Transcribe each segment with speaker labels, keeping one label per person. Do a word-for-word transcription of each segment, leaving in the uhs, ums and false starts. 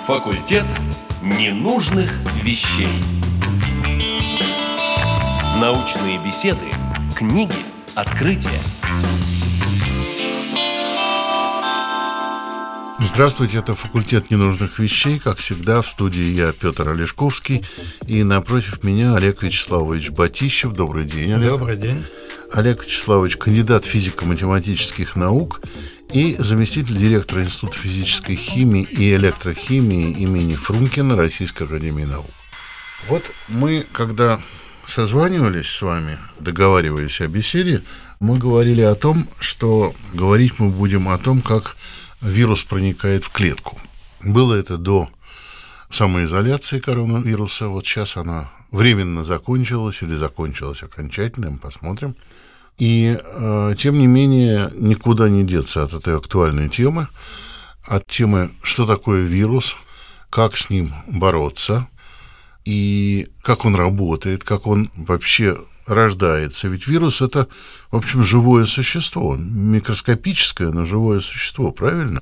Speaker 1: Факультет ненужных вещей. Научные беседы, книги, открытия.
Speaker 2: Здравствуйте, это факультет ненужных вещей. Как всегда, в студии я, Петр Олешковский, и напротив меня Олег Вячеславович Батищев. Добрый день, Олег.
Speaker 3: Добрый день.
Speaker 2: Олег Вячеславович – кандидат физико-математических наук и заместитель директора Института физической химии и электрохимии имени Фрункена Российской академии наук. Вот мы, когда созванивались с вами, договариваясь о беседе, мы говорили о том, что говорить мы будем о том, как вирус проникает в клетку. Было это до самоизоляции коронавируса. Вот сейчас она временно закончилась или закончилась окончательно, мы посмотрим. И, э, тем не менее, никуда не деться от этой актуальной темы, от темы, что такое вирус, как с ним бороться и как он работает, как он вообще рождается. Ведь вирус – это, в общем, живое существо, микроскопическое, но живое существо, правильно?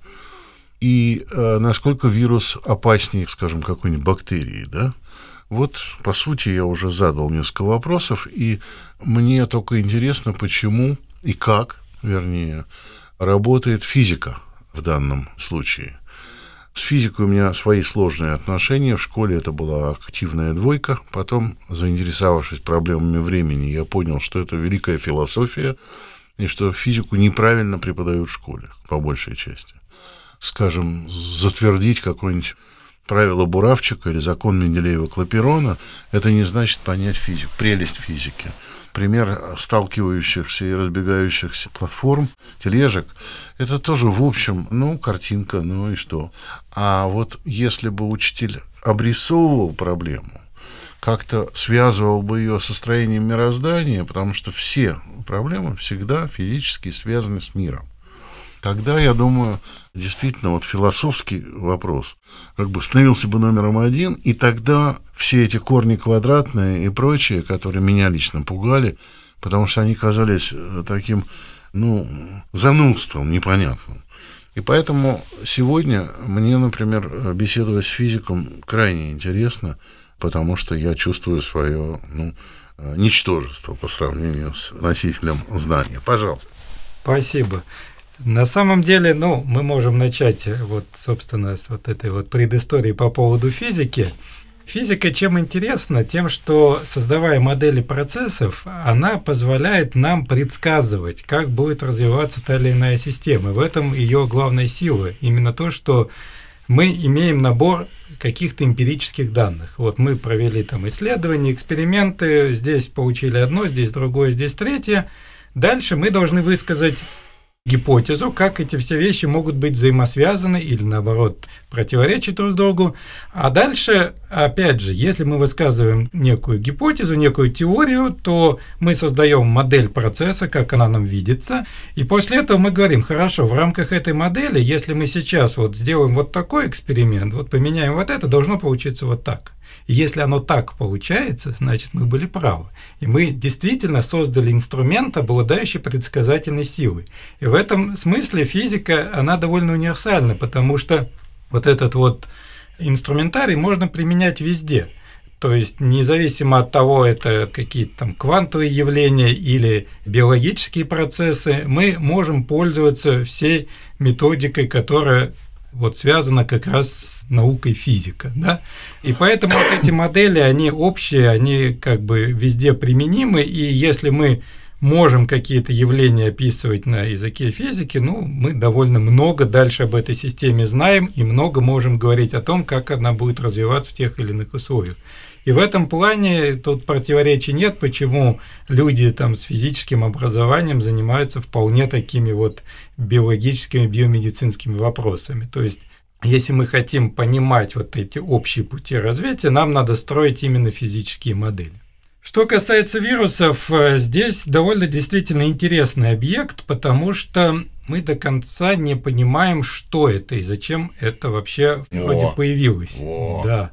Speaker 2: И э, насколько вирус опаснее, скажем, какой-нибудь бактерии, да? Вот, по сути, я уже задал несколько вопросов, и мне только интересно, почему и как, вернее, работает физика в данном случае. С физикой у меня свои сложные отношения. В школе это была активная двойка. Потом, заинтересовавшись проблемами времени, я понял, что это великая философия, и что физику неправильно преподают в школе, по большей части. Скажем, затвердить какое-нибудь правило Буравчика или закон Менделеева-Клапейрона – это не значит понять физику, прелесть физики. Пример сталкивающихся и разбегающихся платформ, тележек – это тоже, в общем, ну, картинка, ну и что. А вот если бы учитель обрисовывал проблему, как-то связывал бы ее со строением мироздания, потому что все проблемы всегда физически связаны с миром. Тогда, я думаю, действительно, вот философский вопрос как бы становился бы номером один, и тогда все эти корни квадратные и прочие, которые меня лично пугали, потому что они казались таким, ну, занудством непонятным. И поэтому сегодня мне, например, беседовать с физиком крайне интересно, потому что я чувствую свое, ну, ничтожество по сравнению с носителем знания. Пожалуйста.
Speaker 3: Спасибо. На самом деле, ну, мы можем начать вот, собственно, с вот этой вот предыстории по поводу физики. Физика чем интересна? Тем, что, создавая модели процессов, она позволяет нам предсказывать, как будет развиваться та или иная система. В этом ее главная сила. Именно то, что мы имеем набор каких-то эмпирических данных. Вот мы провели там исследования, эксперименты, здесь получили одно, здесь другое, здесь третье. Дальше мы должны высказать гипотезу, как эти все вещи могут быть взаимосвязаны или, наоборот, противоречить друг другу. А дальше, опять же, если мы высказываем некую гипотезу, некую теорию, то мы создаем модель процесса, как она нам видится, и после этого мы говорим: хорошо, в рамках этой модели, если мы сейчас вот сделаем вот такой эксперимент, вот поменяем вот это, должно получиться вот так. И если оно так получается, значит, мы были правы. И мы действительно создали инструмент, обладающий предсказательной силой. И в этом смысле физика, она довольно универсальна, потому что вот этот вот инструментарий можно применять везде. То есть независимо от того, это какие-то там квантовые явления или биологические процессы, мы можем пользоваться всей методикой, которая вот связана как раз с наукой физика, да, и поэтому вот эти модели, они общие, они как бы везде применимы, и если мы можем какие-то явления описывать на языке физики, ну, мы довольно много дальше об этой системе знаем и много можем говорить о том, как она будет развиваться в тех или иных условиях. И в этом плане тут противоречий нет, почему люди там с физическим образованием занимаются вполне такими вот биологическими, биомедицинскими вопросами. То есть, если мы хотим понимать вот эти общие пути развития, нам надо строить именно физические модели. Что касается вирусов, здесь довольно действительно интересный объект, потому что мы до конца не понимаем, что это и зачем это вообще вроде появилось. О. Да.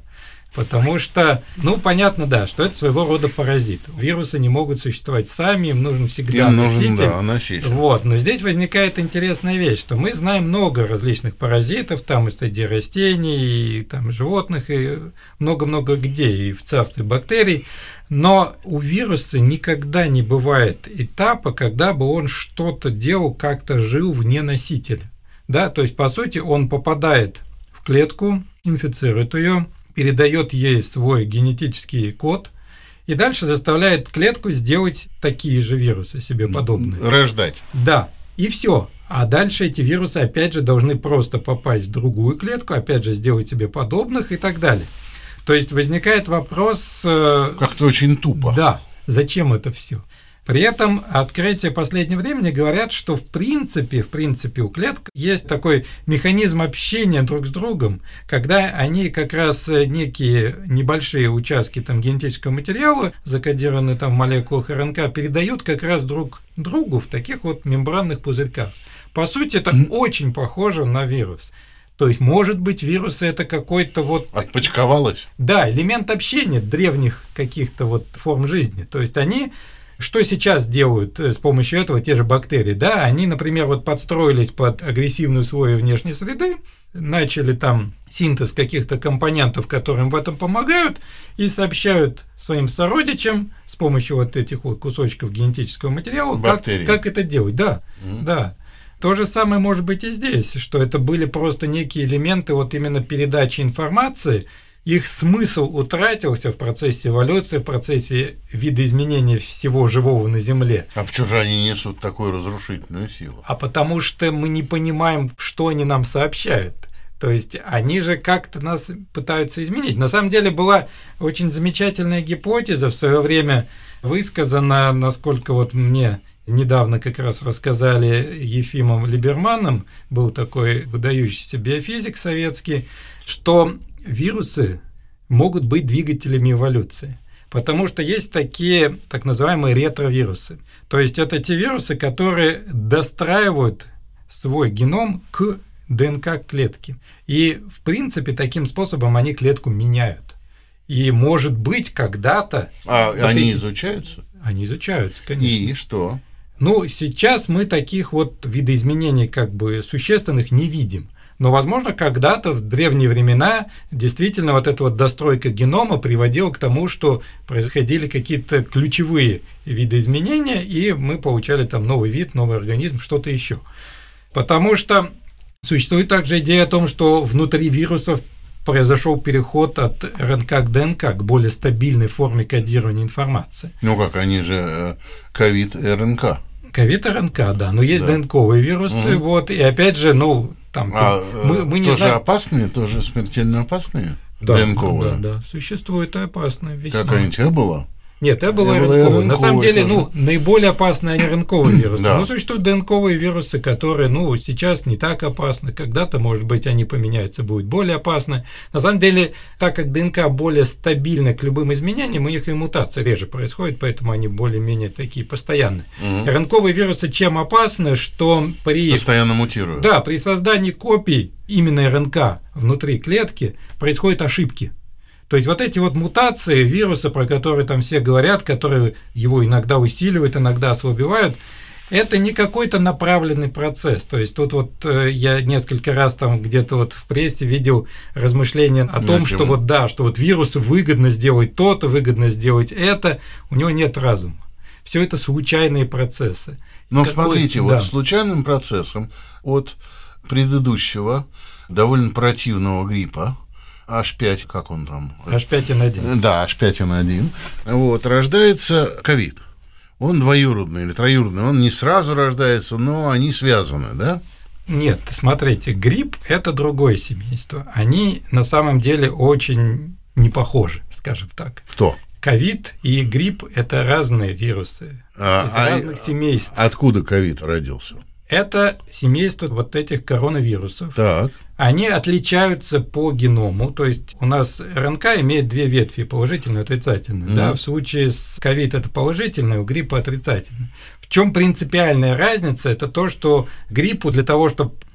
Speaker 3: Потому что, ну, понятно, да, что это своего рода паразит. Вирусы не могут существовать сами, им нужен всегда
Speaker 2: им
Speaker 3: носитель.
Speaker 2: Нужен, да, носитель.
Speaker 3: Вот. Но здесь возникает интересная вещь, что мы знаем много различных паразитов, там и среди растений, и там животных, и много-много где, и в царстве бактерий. Но у вируса никогда не бывает этапа, когда бы он что-то делал, как-то жил вне носителя. Да? То есть, по сути, он попадает в клетку, инфицирует ее, передает ей свой генетический код и дальше заставляет клетку сделать такие же вирусы себе подобные.
Speaker 2: Рождать.
Speaker 3: Да, и все. А дальше эти вирусы, опять же, должны просто попасть в другую клетку, опять же, сделать себе подобных и так далее. То есть возникает вопрос...
Speaker 2: Как-то очень тупо.
Speaker 3: Да, зачем это все? При этом открытия последнего времени говорят, что в принципе, в принципе у клеток есть такой механизм общения друг с другом, когда они как раз некие небольшие участки там, генетического материала, закодированные там в молекулах РНК, передают как раз друг другу в таких вот мембранных пузырьках. По сути, это mm. очень похоже на вирус. То есть, может быть, вирусы это какой-то вот...
Speaker 2: Отпочковалось?
Speaker 3: Да, элемент общения древних каких-то вот форм жизни. То есть, они... Что сейчас делают с помощью этого те же бактерии? Да, они, например, вот подстроились под агрессивные условия внешней среды, начали там синтез каких-то компонентов, которые им в этом помогают, и сообщают своим сородичам с помощью вот этих вот кусочков генетического материала, как, как это делать. Да, mm. да. То же самое может быть и здесь, что это были просто некие элементы вот именно передачи информации. Их смысл утратился в процессе эволюции, в процессе видоизменения всего живого на Земле.
Speaker 2: А почему же они несут такую разрушительную силу?
Speaker 3: А потому что мы не понимаем, что они нам сообщают. То есть они же как-то нас пытаются изменить. На самом деле была очень замечательная гипотеза в свое время высказана, насколько вот мне недавно как раз рассказали Ефимом Либерманом, был такой выдающийся биофизик советский, что вирусы могут быть двигателями эволюции, потому что есть такие так называемые ретровирусы. То есть это те вирусы, которые достраивают свой геном к ДНК клетки. И, в принципе, таким способом они клетку меняют. И, может быть, когда-то...
Speaker 2: А
Speaker 3: вот
Speaker 2: они
Speaker 3: эти...
Speaker 2: изучаются?
Speaker 3: Они изучаются, конечно.
Speaker 2: И что?
Speaker 3: Ну, сейчас мы таких вот видоизменений как бы существенных не видим. Но, возможно, когда-то в древние времена действительно вот эта вот достройка генома приводила к тому, что происходили какие-то ключевые видоизменения, и мы получали там новый вид, новый организм, что-то еще. Потому что существует также идея о том, что внутри вирусов произошел переход от РНК к ДНК, к более стабильной форме кодирования информации.
Speaker 2: Ну как, они же ковид-РНК.
Speaker 3: Ковид-РНК, да, но есть
Speaker 2: да.
Speaker 3: ДНКовые вирусы, угу. вот, и опять же, ну, там...
Speaker 2: А
Speaker 3: мы, мы не
Speaker 2: тоже
Speaker 3: знаем...
Speaker 2: опасные, тоже смертельно опасные?
Speaker 3: Да,
Speaker 2: ДНКовые?
Speaker 3: Да, да, да, существует и опасные весьма.
Speaker 2: Какая-нибудь Эбола?
Speaker 3: Нет, Эбола и РНКовые. На самом деле, тоже. ну, наиболее опасные они РНКовые вирусы.
Speaker 2: Да.
Speaker 3: Но существуют ДНКовые вирусы, которые, ну, сейчас не так опасны. Когда-то, может быть, они поменяются, будут более опасны. На самом деле, так как ДНК более стабильна к любым изменениям, у них и мутация реже происходит, поэтому они более-менее такие постоянные. Угу. РНКовые вирусы чем опасны, что при...
Speaker 2: Постоянно мутируют.
Speaker 3: Да, при создании копий именно РНК внутри клетки происходят ошибки. То есть вот эти вот мутации вируса, про которые там все говорят, которые его иногда усиливают, иногда ослабевают, это не какой-то направленный процесс. То есть тут вот э, я несколько раз там где-то вот в прессе видел размышления о том, что вот да, что вот вирусу выгодно сделать то-то, выгодно сделать это, у него нет разума. Все это случайные процессы.
Speaker 2: Но
Speaker 3: Какой...
Speaker 2: смотрите,
Speaker 3: да.
Speaker 2: вот случайным процессом от предыдущего довольно противного гриппа, эйч пять, как он там?
Speaker 3: эйч пять эн один.
Speaker 2: Да, эйч пять эн один. Вот, рождается ковид. Он двоюродный или троюродный, он не сразу рождается, но они связаны, да?
Speaker 3: Нет, смотрите, грипп – это другое семейство. Они на самом деле очень не похожи, скажем так.
Speaker 2: Кто?
Speaker 3: Ковид и грипп – это разные вирусы
Speaker 2: а,
Speaker 3: из
Speaker 2: а
Speaker 3: разных семейств.
Speaker 2: Откуда ковид родился?
Speaker 3: Это семейство вот этих коронавирусов.
Speaker 2: Так.
Speaker 3: Они отличаются по геному, то есть у нас РНК имеет две ветви, положительную и отрицательную. Mm-hmm. Да? В случае с ковид это положительное, у гриппа отрицательное. В чем принципиальная разница? Это то, что гриппу для того, чтобы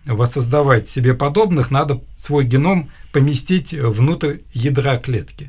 Speaker 3: воссоздавать себе подобных, надо свой геном поместить внутрь ядра клетки.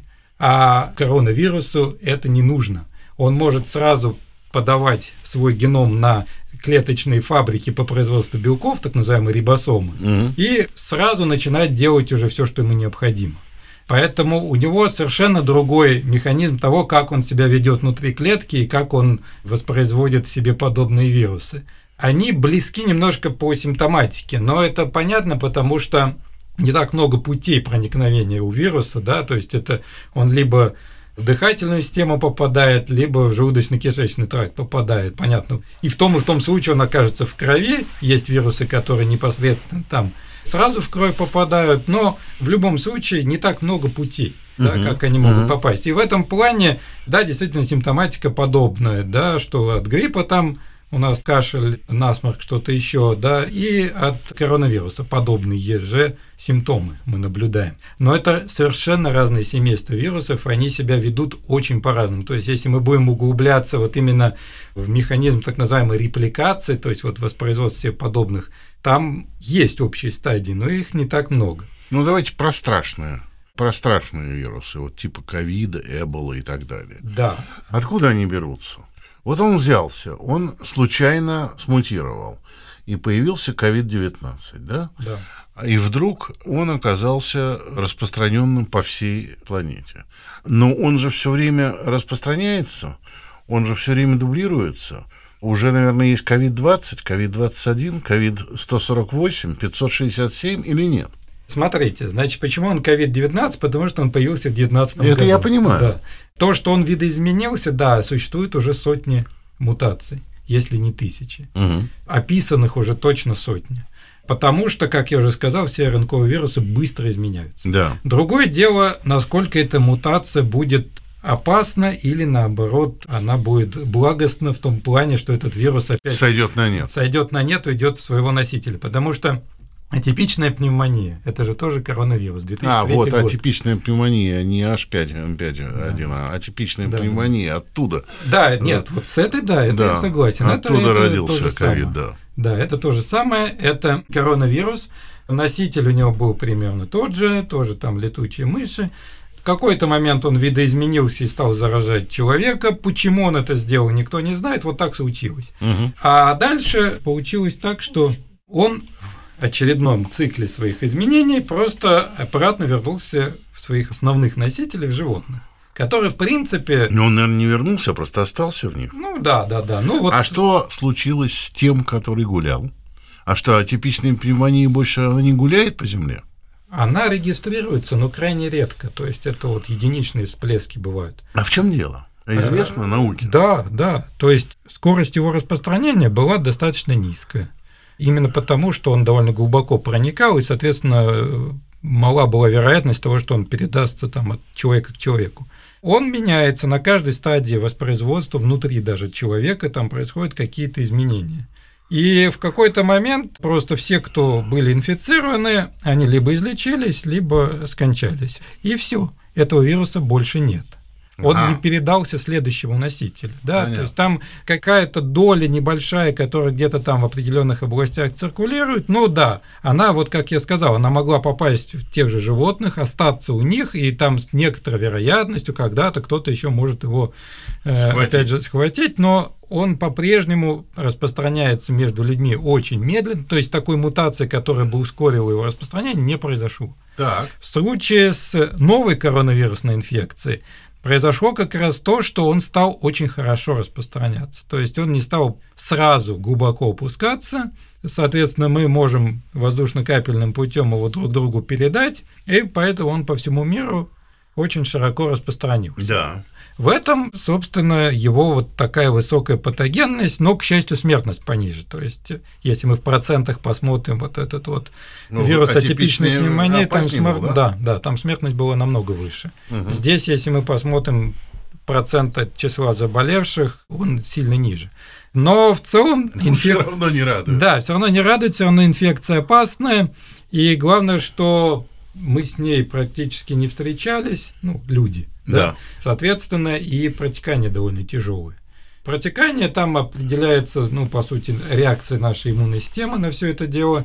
Speaker 3: А коронавирусу это не нужно. Он может сразу подавать свой геном на клеточные фабрики по производству белков, так называемые рибосомы, угу. и сразу начинать делать уже все, что ему необходимо. Поэтому у него совершенно другой механизм того, как он себя ведет внутри клетки и как он воспроизводит себе подобные вирусы. Они близки немножко по симптоматике, но это понятно, потому что не так много путей проникновения у вируса, да, то есть это он либо в дыхательную систему попадает, либо в желудочно-кишечный тракт попадает, понятно. И в том и в том случае он окажется в крови, есть вирусы, которые непосредственно там сразу в кровь попадают, но в любом случае не так много путей, uh-huh. да, как они могут uh-huh. попасть. И в этом плане, да, действительно симптоматика подобная, да, что от гриппа там у нас кашель, насморк, что-то еще, да, и от коронавируса подобные же симптомы мы наблюдаем. Но это совершенно разные семейства вирусов, они себя ведут очень по-разному. То есть, если мы будем углубляться вот именно в механизм так называемой репликации, то есть вот воспроизводства подобных, там есть общие стадии, но их не так много.
Speaker 2: Ну, давайте про страшные. Про страшные вирусы, вот типа ковида, эбола и так далее.
Speaker 3: Да.
Speaker 2: Откуда они берутся? Вот он взялся, он случайно смутировал, и появился ковид девятнадцать, да?
Speaker 3: Да.
Speaker 2: И вдруг он оказался распространенным по всей планете. Но он же все время распространяется, он же все время дублируется. Уже, наверное, есть ковид двадцать, ковид двадцать один, ковид сто сорок восемь, пятьсот шестьдесят семь или нет?
Speaker 3: Смотрите, значит, почему он ковид девятнадцать? Потому что он появился в две тысячи девятнадцатом году.
Speaker 2: Это я понимаю.
Speaker 3: Да. То, что он видоизменился, да, существует уже сотни мутаций, если не тысячи.
Speaker 2: Угу.
Speaker 3: Описанных уже точно сотни. Потому что, как я уже сказал, все РНК вирусы быстро изменяются.
Speaker 2: Да.
Speaker 3: Другое дело, насколько эта мутация будет опасна или, наоборот, она будет благостна в том плане, что этот вирус опять
Speaker 2: сойдет на нет.
Speaker 3: Сойдет на нет, уйдет в своего носителя. Потому что атипичная пневмония – это же тоже коронавирус, две тысячи третий
Speaker 2: А, вот,
Speaker 3: год.
Speaker 2: Атипичная пневмония, не эйч пять эн пять один, да. а атипичная да, пневмония да. оттуда.
Speaker 3: Да, нет, вот с этой, да, это
Speaker 2: да,
Speaker 3: я согласен.
Speaker 2: Оттуда
Speaker 3: это,
Speaker 2: родился
Speaker 3: это
Speaker 2: ковид, да.
Speaker 3: Да, это то же самое, это коронавирус, носитель у него был примерно тот же, тоже там летучие мыши. В какой-то момент он видоизменился и стал заражать человека. Почему он это сделал, никто не знает, вот так случилось.
Speaker 2: Угу.
Speaker 3: А дальше получилось так, что он в очередном цикле своих изменений просто обратно вернулся в своих основных носителей, в животных, которые, в принципе…
Speaker 2: Но он, наверное, не вернулся, а просто остался в них.
Speaker 3: Ну, да, да, да. Ну, вот…
Speaker 2: А что случилось с тем, который гулял? А что, атипичная пневмония больше она не гуляет по земле?
Speaker 3: Она регистрируется, но крайне редко. То есть, это вот единичные всплески бывают.
Speaker 2: А в чем дело? Известно науке?
Speaker 3: Да, да. То есть, скорость его распространения была достаточно низкая. Именно потому, что он довольно глубоко проникал, и, соответственно, мала была вероятность того, что он передастся там, от человека к человеку. Он меняется на каждой стадии воспроизводства внутри даже человека, там происходят какие-то изменения. И в какой-то момент просто все, кто были инфицированы, они либо излечились, либо скончались. И все, этого вируса больше нет. Он ага. не передался следующему носителю. Да? То есть там какая-то доля небольшая, которая где-то там в определенных областях циркулирует, ну да, она, вот как я сказал, она могла попасть в тех же животных, остаться у них, и там с некоторой вероятностью когда-то кто-то еще может его э, опять же схватить, но он по-прежнему распространяется между людьми очень медленно, то есть такой мутации, которая бы ускорила его распространение, не произошло.
Speaker 2: Так.
Speaker 3: В случае с новой коронавирусной инфекцией произошло как раз то, что он стал очень хорошо распространяться. То есть он не стал сразу глубоко опускаться, соответственно, мы можем воздушно-капельным путем его друг другу передать, и поэтому он по всему миру очень широко распространился.
Speaker 2: Да.
Speaker 3: В этом, собственно, его вот такая высокая патогенность, но, к счастью, смертность пониже. То есть, если мы в процентах посмотрим вот этот вот ну, вирус атипичной пневмонии, там, смер... был, да? Да, да, там смертность была намного выше. Угу. Здесь, если мы посмотрим процент от числа заболевших, он сильно ниже. Но в целом инфекция…
Speaker 2: Все равно не радует.
Speaker 3: Да, все равно не радует, все равно инфекция опасная. И главное, что мы с ней практически не встречались, ну, люди. Да.
Speaker 2: Да.
Speaker 3: Соответственно, и протекание довольно тяжелое. Протекание там определяется, ну, по сути, реакцией нашей иммунной системы на все это дело.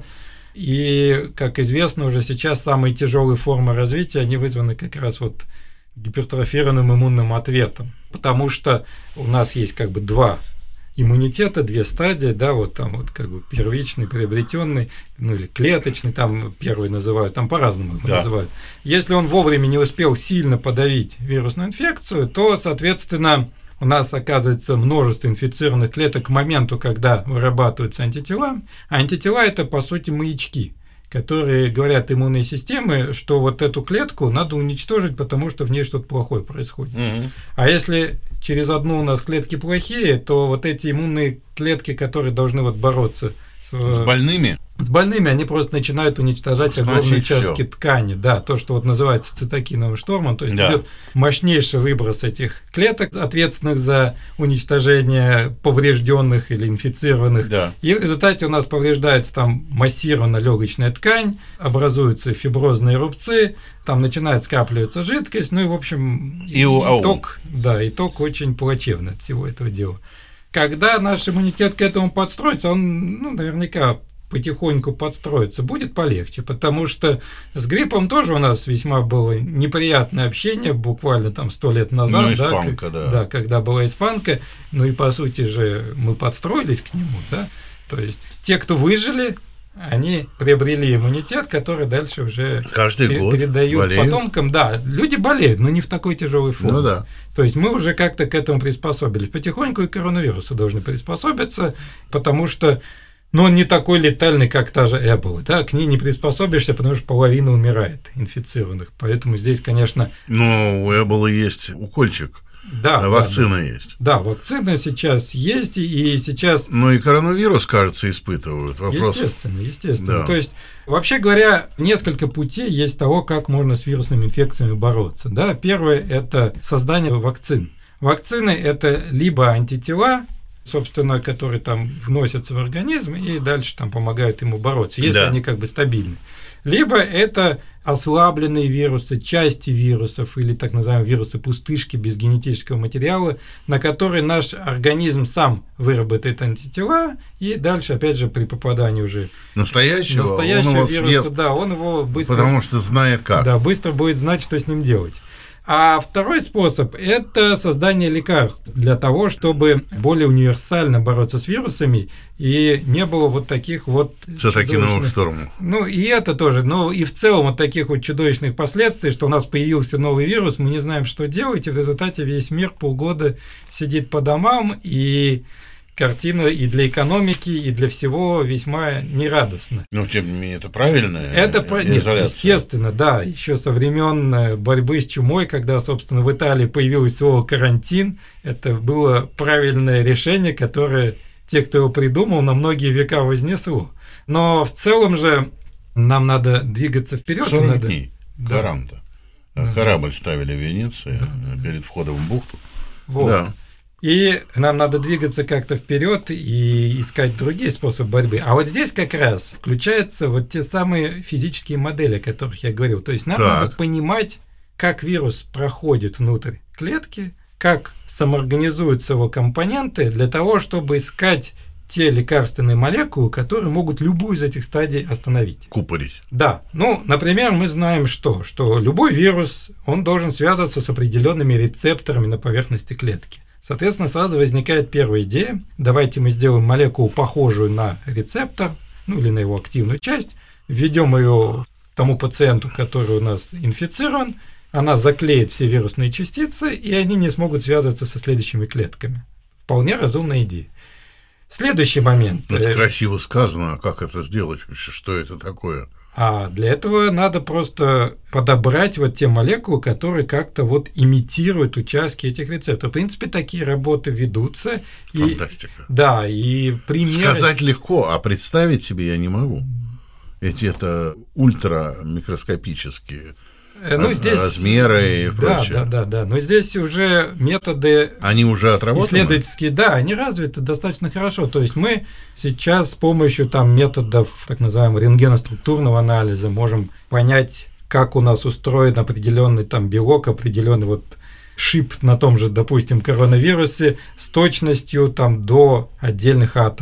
Speaker 3: И, как известно, уже сейчас самые тяжелые формы развития, они вызваны как раз вот гипертрофированным иммунным ответом. Потому что у нас есть как бы два иммунитета, две стадии, да, вот там вот как бы первичный, приобретенный, ну или клеточный, там первый называют, там по-разному его да. называют. Если он вовремя не успел сильно подавить вирусную инфекцию, то, соответственно, у нас оказывается множество инфицированных клеток к моменту, когда вырабатываются антитела. А антитела – это, по сути, маячки, которые говорят иммунной системе, что вот эту клетку надо уничтожить, потому что в ней что-то плохое происходит. Угу. А если через одну у нас клетки плохие, то вот эти иммунные клетки, которые должны вот бороться с,
Speaker 2: с больными,
Speaker 3: с больными, они просто начинают уничтожать огромные участки ткани. Да, то, что вот называется цитокиновым штормом, то есть да. идет мощнейший выброс этих клеток, ответственных за уничтожение поврежденных или инфицированных. Да. И в результате у нас повреждается там массированно легочная ткань, образуются фиброзные рубцы, там начинает скапливаться жидкость, ну и, в общем, и итог, да, итог очень плачевный от всего этого дела. Когда наш иммунитет к этому подстроится, он, ну, наверняка потихоньку подстроиться будет полегче, потому что с гриппом тоже у нас весьма было неприятное общение, буквально там сто лет назад, ну, испанка, да, да. да, когда была испанка, ну и по сути же мы подстроились к нему, да, то есть те, кто выжили, они приобрели иммунитет, который дальше уже
Speaker 2: каждый пер- год
Speaker 3: передают
Speaker 2: болеют.
Speaker 3: Потомкам. Да, люди болеют, но не в такой тяжелой форме.
Speaker 2: Ну, да.
Speaker 3: То есть мы уже как-то к этому приспособились. Потихоньку и к коронавирусу должны приспособиться, потому что но он не такой летальный, как та же Эбола. Да? К ней не приспособишься, потому что половина умирает инфицированных. Поэтому здесь, конечно...
Speaker 2: Но у Эболы есть укольчик.
Speaker 3: Да,
Speaker 2: вакцина
Speaker 3: да,
Speaker 2: есть.
Speaker 3: Да, вакцина сейчас есть, и сейчас...
Speaker 2: Ну и коронавирус, кажется, испытывают. Вопрос...
Speaker 3: Естественно, естественно.
Speaker 2: Да.
Speaker 3: То есть, вообще говоря, несколько путей есть того, как можно с вирусными инфекциями бороться. Да? Первое – это создание вакцин. Вакцины – это либо антитела, собственно, которые там вносятся в организм и дальше там помогают ему бороться, если да. они как бы стабильны. Либо это ослабленные вирусы, части вирусов или так называемые вирусы-пустышки без генетического материала, на которые наш организм сам выработает антитела, и дальше, опять же, при попадании уже
Speaker 2: настоящего,
Speaker 3: настоящего
Speaker 2: он его
Speaker 3: вируса,
Speaker 2: съест,
Speaker 3: да, он его быстро...
Speaker 2: Потому что знает как.
Speaker 3: Да, быстро будет знать, что с ним делать. А второй способ – это создание лекарств для того, чтобы более универсально бороться с вирусами и не было вот таких вот
Speaker 2: цитокиновых штормов.
Speaker 3: Ну и это тоже, ну и в целом вот таких вот чудовищных последствий, что у нас появился новый вирус, мы не знаем, что делать, и в результате весь мир полгода сидит по домам, и картина и для экономики, и для всего весьма нерадостна.
Speaker 2: Но тем не менее это правильная
Speaker 3: это
Speaker 2: изоляция.
Speaker 3: Естественно, да. Еще со времен борьбы с чумой, когда, собственно, в Италии появилось слово карантин, это было правильное решение, которое те, кто его придумал, на многие века вознесло. Но в целом же нам надо двигаться вперед.
Speaker 2: сорок
Speaker 3: надо...
Speaker 2: дней гаранта. Да. Корабль ставили в Венеции да. перед входом в бухту.
Speaker 3: Вот. Да. И нам надо двигаться как-то вперед и искать другие способы борьбы. А вот здесь как раз включаются вот те самые физические модели, о которых я говорил. То есть нам так. надо понимать, как вирус проходит внутрь клетки, как самоорганизуются его компоненты для того, чтобы искать те лекарственные молекулы, которые могут любую из этих стадий остановить.
Speaker 2: Купорить.
Speaker 3: Да. Ну, например, мы знаем что? Что любой вирус, он должен связываться с определенными рецепторами на поверхности клетки. Соответственно, сразу возникает первая идея. Давайте мы сделаем молекулу, похожую на рецептор, ну или на его активную часть, введем ее тому пациенту, который у нас инфицирован, она заклеит все вирусные частицы, и они не смогут связываться со следующими клетками. Вполне разумная идея. Следующий момент.
Speaker 2: Это красиво сказано, а как это сделать? Что это такое?
Speaker 3: А для этого надо просто подобрать вот те молекулы, которые как-то вот имитируют участки этих рецепторов. В принципе, такие работы ведутся.
Speaker 2: Фантастика.
Speaker 3: И, да, и примеры...
Speaker 2: Сказать легко, а представить себе я не могу. Ведь это ультрамикроскопические
Speaker 3: ну, здесь...
Speaker 2: размеры и прочее.
Speaker 3: Да, да, да, да. Но здесь уже методы...
Speaker 2: Они уже отработаны?
Speaker 3: Исследовательские, да, они развиты достаточно хорошо. То есть мы сейчас с помощью там, методов так называемого рентгеноструктурного анализа можем понять, как у нас устроен определенный там белок, определенный вот шип на том же, допустим, коронавирусе с точностью там, до отдельных атомов.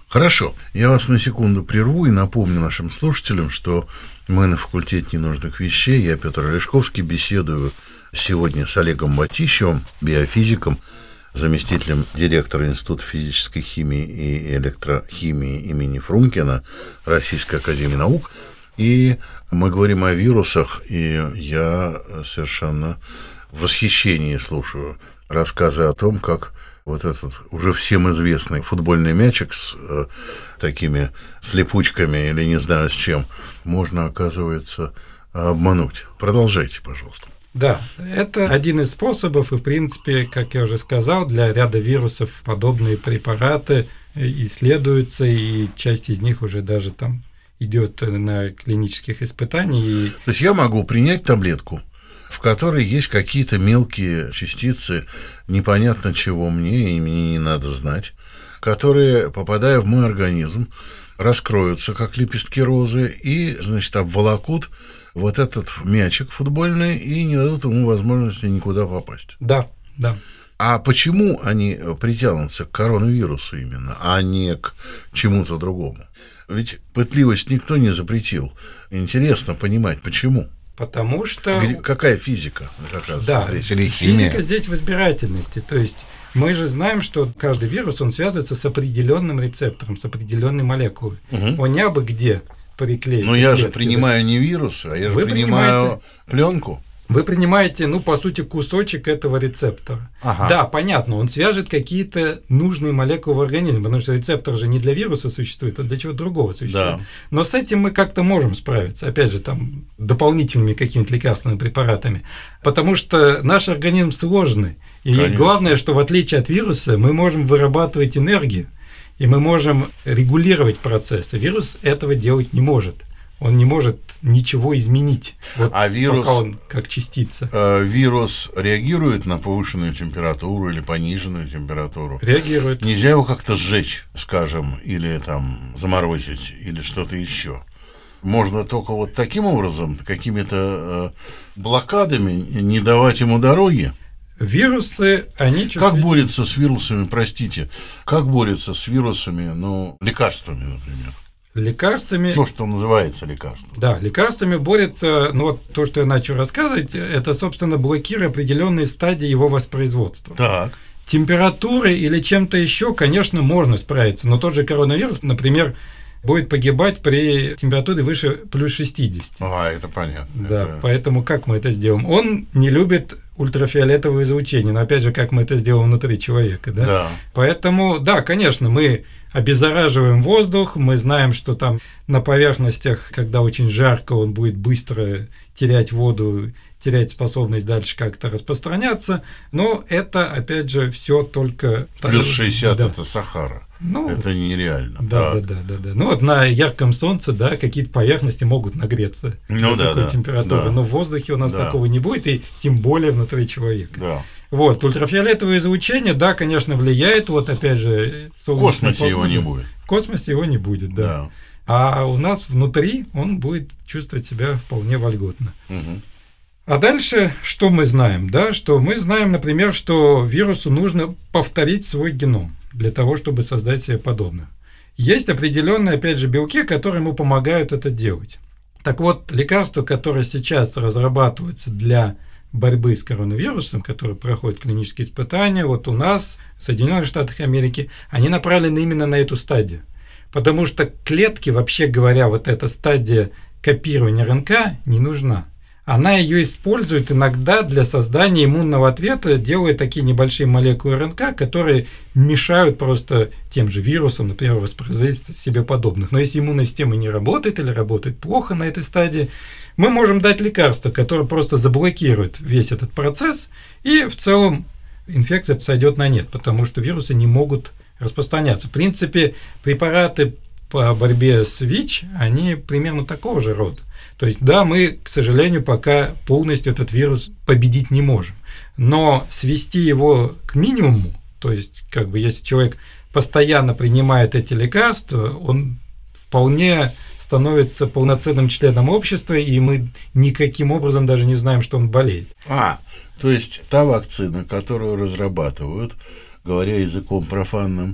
Speaker 2: Хорошо, я вас на секунду прерву и напомню нашим слушателям, что мы на факультете ненужных вещей, я, Петр Олешковский, беседую сегодня с Олегом Батищевым, биофизиком, заместителем директора Института физической химии и электрохимии имени Фрункена Российской академии наук. И мы говорим о вирусах, и я совершенно в восхищении слушаю рассказы о том, как вот этот уже всем известный футбольный мячик с э, такими слепучками или не знаю с чем можно, оказывается, обмануть. Продолжайте, пожалуйста.
Speaker 3: Да, это один из способов, и, в принципе, как я уже сказал, для ряда вирусов подобные препараты исследуются, и часть из них уже даже там идет на клинических испытаниях. И...
Speaker 2: То есть я могу принять таблетку, в которой есть какие-то мелкие частицы, непонятно чего мне, и мне не надо знать, которые, попадая в мой организм, раскроются, как лепестки розы, и, значит, обволокут вот этот мячик футбольный и не дадут ему возможности никуда попасть.
Speaker 3: Да, да.
Speaker 2: А почему они притянутся к коронавирусу именно, а не к чему-то другому? Ведь пытливость никто не запретил. Интересно понимать, почему.
Speaker 3: Потому что...
Speaker 2: Какая физика? Как раз
Speaker 3: да,
Speaker 2: здесь, или химия?
Speaker 3: Физика здесь в избирательности. То есть мы же знаем, что каждый вирус, он связывается с определенным рецептором, с определенной молекулой. Угу. Он не абы где приклеится.
Speaker 2: Но я же принимаю да? не вирус, а я же
Speaker 3: Вы
Speaker 2: принимаю пленку.
Speaker 3: Вы принимаете, ну, по сути, кусочек этого рецептора. Ага. Да, понятно, он свяжет какие-то нужные молекулы в организме, потому что рецептор же не для вируса существует, а для чего-то другого существует. Да. Но с этим мы как-то можем справиться, опять же, там, дополнительными какими-то лекарственными препаратами, потому что наш организм сложный. И Конечно. Главное, что в отличие от вируса, мы можем вырабатывать энергию, и мы можем регулировать процессы. Вирус этого делать не может. Он не может ничего изменить, вот
Speaker 2: а вирус,
Speaker 3: пока он как частица.
Speaker 2: Э, вирус реагирует на повышенную температуру или пониженную температуру?
Speaker 3: Реагирует.
Speaker 2: Нельзя его как-то сжечь, скажем, или там заморозить, или что-то еще. Можно только вот таким образом, какими-то э, блокадами не давать ему дороги.
Speaker 3: Вирусы, они чувствительны.
Speaker 2: Как борется с вирусами, простите, как борется с вирусами, ну, лекарствами, например?
Speaker 3: Лекарствами...
Speaker 2: То, что называется лекарством.
Speaker 3: Да, лекарствами борется, ну вот то, что я начал рассказывать, это, собственно, блокируя определенные стадии его воспроизводства.
Speaker 2: Так.
Speaker 3: Температурой или чем-то еще, конечно, можно справиться, но тот же коронавирус, например, будет погибать при температуре выше плюс шестьдесят.
Speaker 2: А, это понятно.
Speaker 3: Да,
Speaker 2: это...
Speaker 3: поэтому как мы это сделаем? Он не любит ультрафиолетовое излучение, но опять же, как мы это сделаем внутри человека, да?
Speaker 2: Да.
Speaker 3: Поэтому, да, конечно, мы обеззараживаем воздух, мы знаем, что там на поверхностях, когда очень жарко, он будет быстро терять воду, терять способность дальше как-то распространяться, но это, опять же, все только...
Speaker 2: Плюс шестьдесят
Speaker 3: да.
Speaker 2: это Сахара.
Speaker 3: Ну,
Speaker 2: это нереально.
Speaker 3: Да, да, да, да, да. Ну вот на ярком солнце, да, какие-то поверхности могут нагреться
Speaker 2: ну,
Speaker 3: до
Speaker 2: да,
Speaker 3: такой
Speaker 2: да,
Speaker 3: температуры,
Speaker 2: да.
Speaker 3: но в воздухе у нас
Speaker 2: да.
Speaker 3: такого не будет, и тем более внутри человека.
Speaker 2: Да.
Speaker 3: Вот, ультрафиолетовое излучение, да, конечно, влияет, вот опять же...
Speaker 2: В космосе погода. Его не будет.
Speaker 3: В космосе его не будет, да.
Speaker 2: да.
Speaker 3: А у нас внутри он будет чувствовать себя вполне вольготно.
Speaker 2: Угу.
Speaker 3: А дальше что мы знаем? Да, что мы знаем, например, что вирусу нужно повторить свой геном для того, чтобы создать себе подобное. Есть определенные, опять же, белки, которые ему помогают это делать. Так вот, лекарства, которые сейчас разрабатываются для борьбы с коронавирусом, которые проходят клинические испытания, вот у нас, в Соединенных Штатах Америки, они направлены именно на эту стадию. Потому что клетки, вообще говоря, вот эта стадия копирования РНК не нужна. Она ее использует иногда для создания иммунного ответа, делая такие небольшие молекулы РНК, которые мешают просто тем же вирусам, например, воспроизводить себе подобных. Но если иммунная система не работает или работает плохо на этой стадии, мы можем дать лекарство, которое просто заблокирует весь этот процесс, и в целом инфекция сойдет на нет, потому что вирусы не могут распространяться. В принципе, препараты по борьбе с ВИЧ, они примерно такого же рода. То есть, да, мы, к сожалению, пока полностью этот вирус победить не можем. Но свести его к минимуму, то есть, как бы, если человек постоянно принимает эти лекарства, он вполне становится полноценным членом общества, и мы никаким образом даже не знаем, что он болеет.
Speaker 2: А, то есть, та вакцина, которую разрабатывают, говоря языком профанным,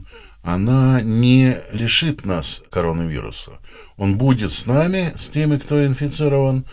Speaker 2: она не лишит нас коронавируса. Он будет с нами, с теми, кто инфицирован,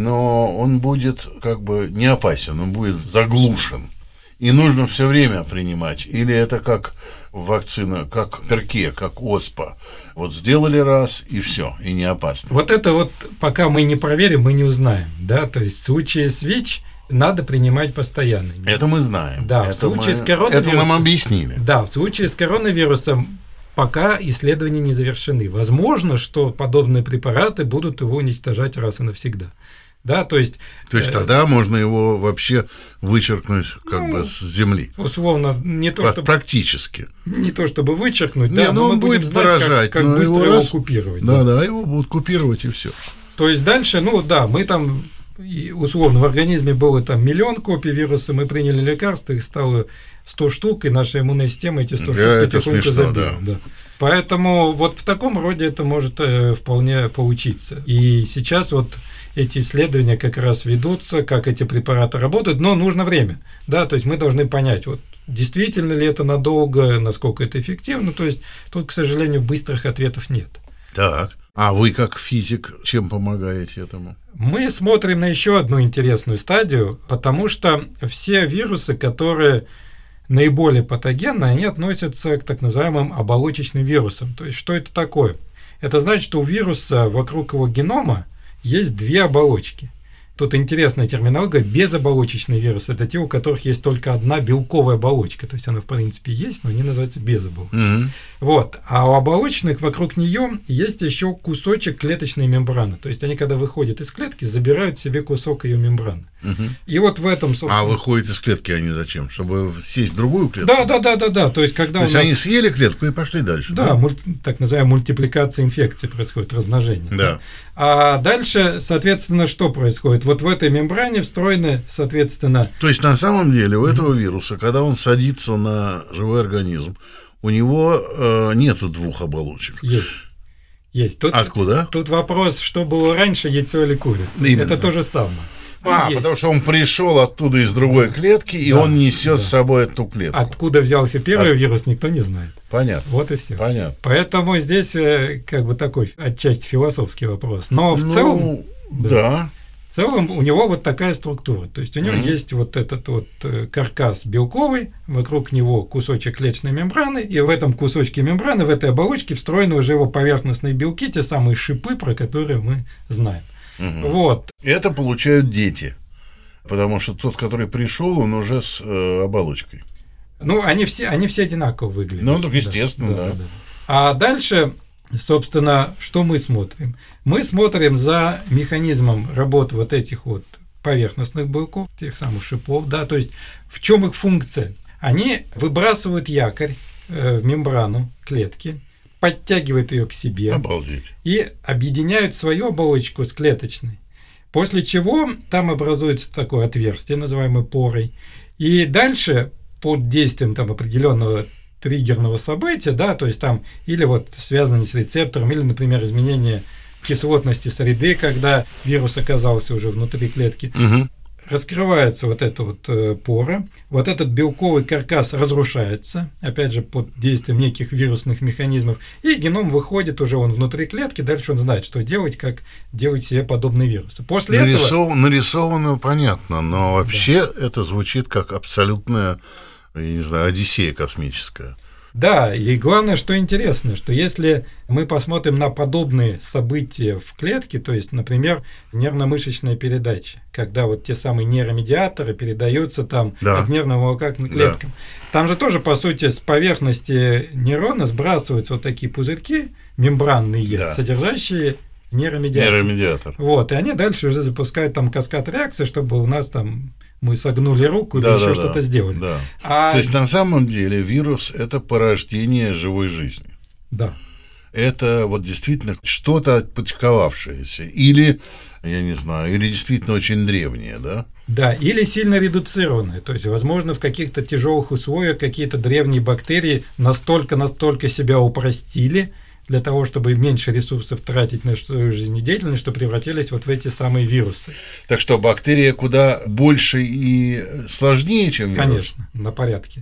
Speaker 2: но он будет как бы не опасен, он будет заглушен. И нужно все время принимать. Или это как вакцина, как перке, как оспа. Вот сделали раз, и все, и не опасно.
Speaker 3: Вот это вот, пока мы не проверим, мы не узнаем. Да? То есть в случае с ВИЧ надо принимать постоянно.
Speaker 2: Это мы знаем.
Speaker 3: Да,
Speaker 2: это
Speaker 3: в случае
Speaker 2: мы,
Speaker 3: с коронавирусом.
Speaker 2: Это нам объяснили.
Speaker 3: Да, в случае с коронавирусом пока исследования не завершены. Возможно, что подобные препараты будут его уничтожать раз и навсегда. Да, то есть,
Speaker 2: то есть тогда э, можно его вообще вычеркнуть как ну, бы с земли.
Speaker 3: Условно, не то чтобы
Speaker 2: практически.
Speaker 3: Не то чтобы вычеркнуть, не,
Speaker 2: да, но, но он будет знать, поражать,
Speaker 3: как, как быстро его, раз, его купировать.
Speaker 2: Да,
Speaker 3: да,
Speaker 2: да, его будут купировать и все.
Speaker 3: То есть дальше, ну да, мы там условно в организме было там миллион копий вируса, мы приняли лекарства, их стало сто штук, и наша иммунная система эти сто
Speaker 2: да,
Speaker 3: штук потихоньку забила.
Speaker 2: Да.
Speaker 3: Да. Поэтому вот в таком роде это может э, вполне получиться. И сейчас вот эти исследования как раз ведутся, как эти препараты работают, но нужно время. Да, то есть мы должны понять, вот действительно ли это надолго, насколько это эффективно. То есть тут, к сожалению, быстрых ответов нет.
Speaker 2: Так, а вы как физик чем помогаете этому?
Speaker 3: Мы смотрим на еще одну интересную стадию, потому что все вирусы, которые наиболее патогенны, они относятся к так называемым оболочечным вирусам. То есть что это такое? Это значит, что у вируса вокруг его генома есть две оболочки. Тут интересная терминология. Безоболочечный вирус – это те, у которых есть только одна белковая оболочка. То есть она, в принципе, есть, но они называются безоболочной. Mm-hmm. Вот. А у оболочных вокруг нее есть еще кусочек клеточной мембраны. То есть они, когда выходят из клетки, забирают себе кусок ее мембраны. Mm-hmm. И вот в этом, собственно...
Speaker 2: А выходят из клетки они зачем? Чтобы сесть в другую клетку?
Speaker 3: Да, да, да, да, да. То есть, когда
Speaker 2: То есть
Speaker 3: у нас...
Speaker 2: они съели клетку и пошли дальше.
Speaker 3: Да,
Speaker 2: да?
Speaker 3: Муль... так называемая мультипликация инфекции происходит, размножение.
Speaker 2: Да.
Speaker 3: Да. А дальше, соответственно, что происходит? Вот в этой мембране встроены, соответственно...
Speaker 2: То есть, на самом деле, у этого вируса, когда он садится на живой организм, у него э, нету двух оболочек.
Speaker 3: Есть. Есть. Тут,
Speaker 2: Откуда?
Speaker 3: Тут вопрос, что было раньше, яйцо или курица.
Speaker 2: Именно.
Speaker 3: Это то же самое.
Speaker 2: А, есть. Потому что он пришел оттуда из другой клетки, и да, он несет да. с собой эту клетку.
Speaker 3: Откуда взялся первый
Speaker 2: От...
Speaker 3: вирус, никто не знает.
Speaker 2: Понятно.
Speaker 3: Вот и все.
Speaker 2: Понятно.
Speaker 3: Поэтому здесь как бы такой отчасти философский вопрос. Но в
Speaker 2: ну,
Speaker 3: целом...
Speaker 2: Да. да.
Speaker 3: В целом у него вот такая структура. То есть у него mm-hmm. есть вот этот вот каркас белковый, вокруг него кусочек клеточной мембраны, и в этом кусочке мембраны, в этой оболочке встроены уже его поверхностные белки, те самые шипы, про которые мы знаем. Mm-hmm. Вот.
Speaker 2: Это получают дети, потому что тот, который пришел, он уже с э, оболочкой.
Speaker 3: Ну, они все, они все одинаково выглядят.
Speaker 2: Ну, так естественно, да. да.
Speaker 3: да, да. А дальше... Собственно, что мы смотрим? Мы смотрим за механизмом работы вот этих вот поверхностных белков, тех самых шипов, да, то есть в чем их функция? Они выбрасывают якорь э, в мембрану клетки, подтягивают ее к себе.
Speaker 2: Обалдеть.
Speaker 3: И объединяют свою оболочку с клеточной. После чего там образуется такое отверстие, называемое порой. И дальше под действием там определенного триггерного события, да, то есть там или вот связано с рецептором, или, например, изменение кислотности среды, когда вирус оказался уже внутри клетки, угу. раскрывается вот эта вот э, пора, вот этот белковый каркас разрушается, опять же, под действием неких вирусных механизмов, и геном выходит уже он внутри клетки, дальше он знает, что делать, как делать себе подобные вирусы. После
Speaker 2: Нарисов...
Speaker 3: этого...
Speaker 2: Нарисовано понятно, но вообще да. это звучит как абсолютная, я не знаю, одиссея космическая.
Speaker 3: Да, и главное, что интересно, что если мы посмотрим на подобные события в клетке, то есть, например, нервно-мышечная передача, когда вот те самые нейромедиаторы передаются там да. от нервного волокна к клеткам, да. там же тоже, по сути, с поверхности нейрона сбрасываются вот такие пузырьки мембранные, да. содержащие нейромедиатор.
Speaker 2: Нейромедиатор.
Speaker 3: Вот, и они дальше уже запускают там каскад реакции, чтобы у нас там мы согнули руку, да, да еще да, что-то сделали.
Speaker 2: Да.
Speaker 3: А...
Speaker 2: То есть, на самом деле, вирус – это порождение живой жизни.
Speaker 3: Да.
Speaker 2: Это вот действительно что-то отпочковавшееся. Или, я не знаю, или действительно очень древнее, да?
Speaker 3: Да, или сильно редуцированное. То есть, возможно, в каких-то тяжелых условиях какие-то древние бактерии настолько-настолько себя упростили, для того, чтобы меньше ресурсов тратить на свою жизнедеятельность, что превратились вот в эти самые вирусы.
Speaker 2: Так что бактерия куда больше и сложнее, чем вирус?
Speaker 3: Конечно, на порядке.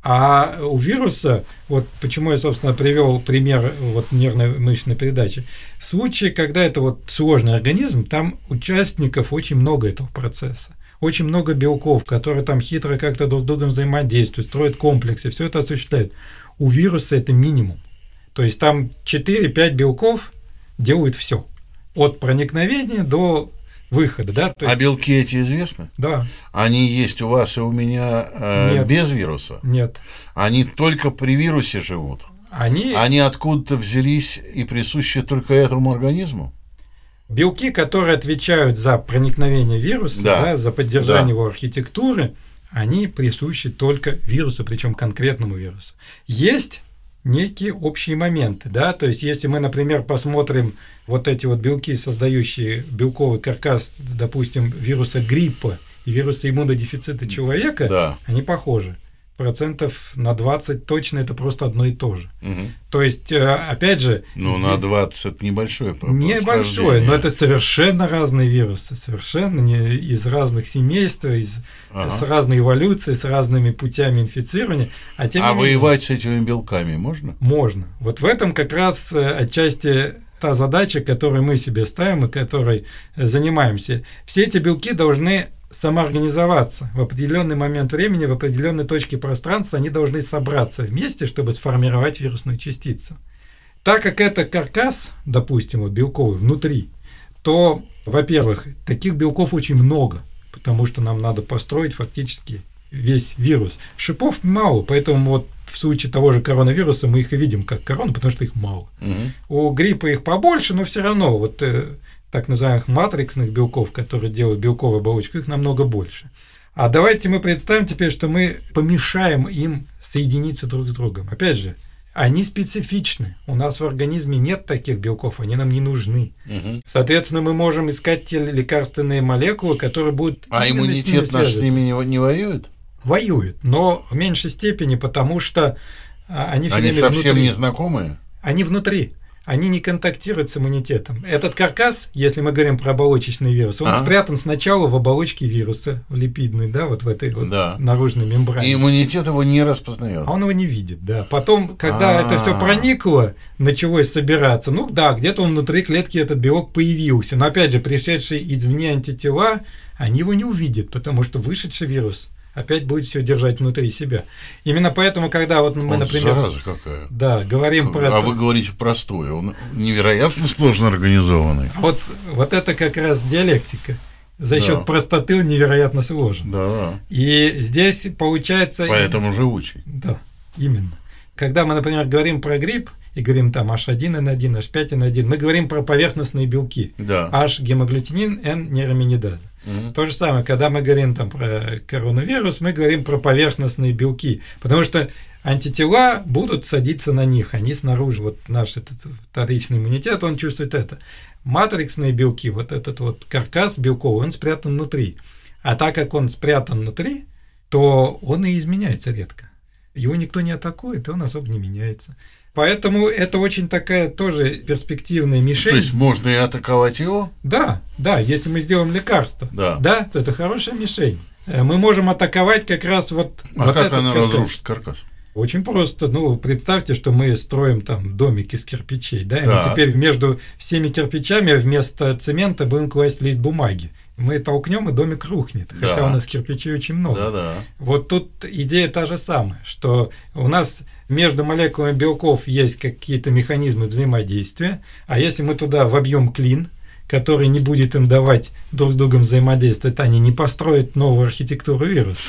Speaker 3: А у вируса, вот почему я, собственно, привел пример вот нервно-мышечной передачи, в случае, когда это вот сложный организм, там участников очень много этого процесса. Очень много белков, которые там хитро как-то друг с другом взаимодействуют, строят комплексы, все это осуществляют. У вируса это минимум. То есть там четыре-пять белков делают все. От проникновения до выхода. Да? То есть...
Speaker 2: А белки эти известны?
Speaker 3: Да.
Speaker 2: Они есть у вас и у меня э, без вируса?
Speaker 3: Нет.
Speaker 2: Они только при вирусе живут?
Speaker 3: Они...
Speaker 2: Они откуда-то взялись и присущи только этому организму?
Speaker 3: Белки, которые отвечают за проникновение вируса,
Speaker 2: да.
Speaker 3: Да, за поддержание
Speaker 2: да.
Speaker 3: его архитектуры, они присущи только вирусу, причем конкретному вирусу. Есть некие общие моменты, да, то есть если мы, например, посмотрим вот эти вот белки, создающие белковый каркас, допустим, вируса гриппа и вируса иммунодефицита человека, да. Они похожи. Процентов на двадцать точно это просто одно и то же. Угу. То есть, опять же...
Speaker 2: Ну, здесь... на двадцать небольшое.
Speaker 3: Небольшое, но это совершенно разные вирусы, совершенно не из разных семейств, из, ага. с разной эволюцией, с разными путями инфицирования. А, тем
Speaker 2: а
Speaker 3: не менее,
Speaker 2: воевать с этими белками можно?
Speaker 3: Можно. Вот в этом как раз отчасти та задача, которую мы себе ставим и которой занимаемся. Все эти белки должны самоорганизоваться в определенный момент времени, в определенной точке пространства, они должны собраться вместе, чтобы сформировать вирусную частицу. Так как это каркас, допустим, вот белковый внутри, то, во-первых, таких белков очень много, потому что нам надо построить фактически весь вирус. Шипов мало, поэтому вот в случае того же коронавируса мы их и видим как корону, потому что их мало. Угу. У гриппа их побольше, но все равно вот так называемых матриксных белков, которые делают белковую оболочку, их намного больше. А давайте мы представим теперь, что мы помешаем им соединиться друг с другом. Опять же, они специфичны. У нас в организме нет таких белков, они нам не нужны. Угу. Соответственно, мы можем искать те лекарственные молекулы, которые будут...
Speaker 2: А иммунитет с наш с ними не, не воюет?
Speaker 3: Воюет, но в меньшей степени, потому что они все
Speaker 2: Они
Speaker 3: время
Speaker 2: совсем
Speaker 3: внутри.
Speaker 2: незнакомые?
Speaker 3: Они внутри. Они не контактируют с иммунитетом. Этот каркас, если мы говорим про оболочечный вирус, он а? спрятан сначала в оболочке вируса, в липидной, да, вот в этой вот
Speaker 2: да.
Speaker 3: наружной мембране.
Speaker 2: И иммунитет его не распознает.
Speaker 3: А он его не видит, да. Потом, когда А-а-а. это все проникло, началось собираться, ну да, где-то он внутри клетки, этот белок появился. Но опять же, пришедшие извне антитела, они его не увидят, потому что вышедший вирус опять будет все держать внутри себя. Именно поэтому, когда вот мы,
Speaker 2: он
Speaker 3: например...
Speaker 2: зараза какая.
Speaker 3: Да, говорим
Speaker 2: а
Speaker 3: про...
Speaker 2: А
Speaker 3: это...
Speaker 2: вы говорите простой, он невероятно сложно организованный.
Speaker 3: Вот, вот это как раз диалектика. За счет
Speaker 2: да.
Speaker 3: простоты он невероятно сложен.
Speaker 2: Да.
Speaker 3: И здесь получается...
Speaker 2: Поэтому живучий.
Speaker 3: Да, именно. Когда мы, например, говорим про грипп, и говорим там эйч один эн один, эйч пять эн один, мы говорим про поверхностные белки.
Speaker 2: Да.
Speaker 3: H гемоглютинин, N нейроминидаза. Угу. То же самое, когда мы говорим там про коронавирус, мы говорим про поверхностные белки, потому что антитела будут садиться на них, они снаружи. Вот наш этот вторичный иммунитет, он чувствует это. Матриксные белки, вот этот вот каркас белковый, он спрятан внутри. А так как он спрятан внутри, то он и изменяется редко. Его никто не атакует, и он особо не меняется. Поэтому это очень такая тоже перспективная мишень.
Speaker 2: То есть можно и атаковать его?
Speaker 3: Да, да, если мы сделаем лекарство,
Speaker 2: да.
Speaker 3: Да, то это хорошая мишень. Мы можем атаковать как раз вот...
Speaker 2: А
Speaker 3: вот
Speaker 2: как
Speaker 3: этот
Speaker 2: она
Speaker 3: каркас.
Speaker 2: разрушит каркас?
Speaker 3: Очень просто. Ну, представьте, что мы строим там домик из кирпичей, да, и
Speaker 2: да.
Speaker 3: мы теперь между всеми кирпичами вместо цемента будем класть лист бумаги. Мы толкнем, и домик рухнет,
Speaker 2: да.
Speaker 3: хотя у нас кирпичей очень много.
Speaker 2: Да, да.
Speaker 3: Вот тут идея та же самая, что у нас между молекулами белков есть какие-то механизмы взаимодействия, а если мы туда вобьем клин, который не будет им давать друг с другом взаимодействовать, они не построят новую архитектуру вируса.